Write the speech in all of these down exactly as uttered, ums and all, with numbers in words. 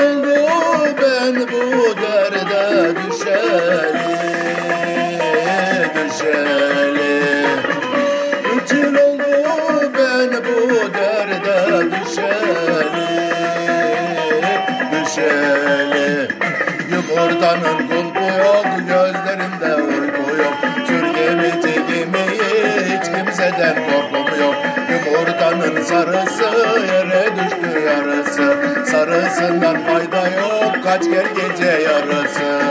oldu ben bu derde düşeli, düşeli. Üç yıl oldu ben bu derde düşeli, düşeli. Yumurtanın kulpu yok, gözlerinde uyku yok. Sürgemici gibi hiç kimseden korkum yok. Yumurtanın sarısı yere düştü yarısı. Sarısından fayda yok, kaç gel gece yarısı.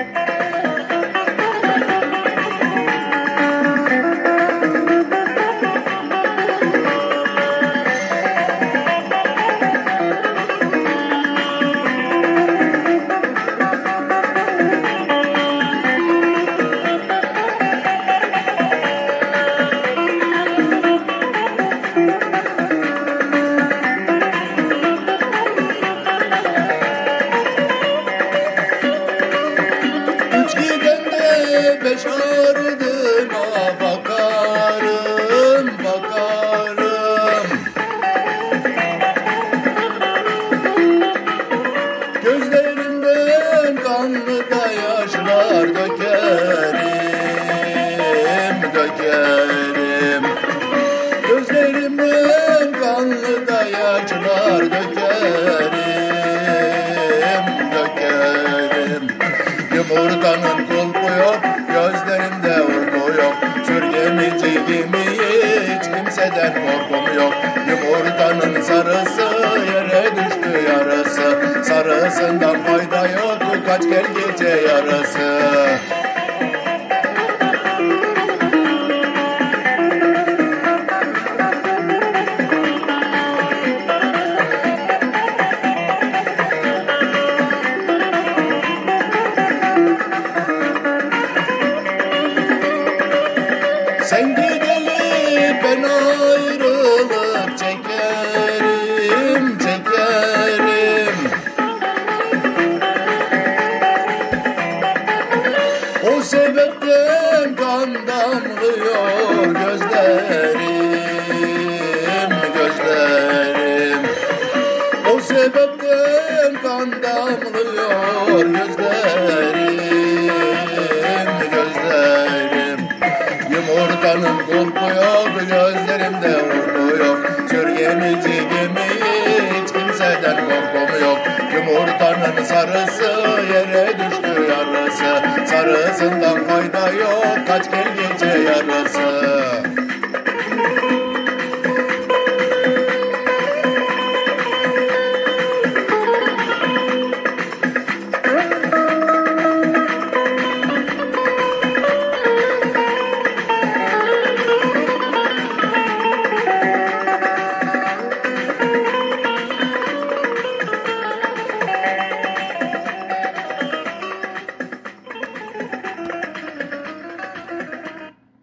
Beş ardına bakarım, bakarım. Gözlerimden kanlı da yaşlar dökerim, dökerim. Gözlerimden kanlı da yaşlar dökerim, dökerim. Yumurtanın kulpu yok, gözlerimde uyku yok. Sürgemici gibi hiç kimseden korkum yok. Yumurtanın sarısı yere düştü yarısı. Sarısından fayda yok, kaç gel gece yarısı. Sen gideli ben ayrılık çekerim, çekerim. O sebepten kan damlıyor gözlerim, gözlerim. O sebepten kan damlıyor gözlerim, gözlerim. Yumurtanın kulpu yok, gözlerimde uyku yok. Sürgemici gibi hiç kimseden korkum yok. Yumurtanın sarısı yere düştü yarısı. Sarısından fayda yok, kaç gel gece yarısı.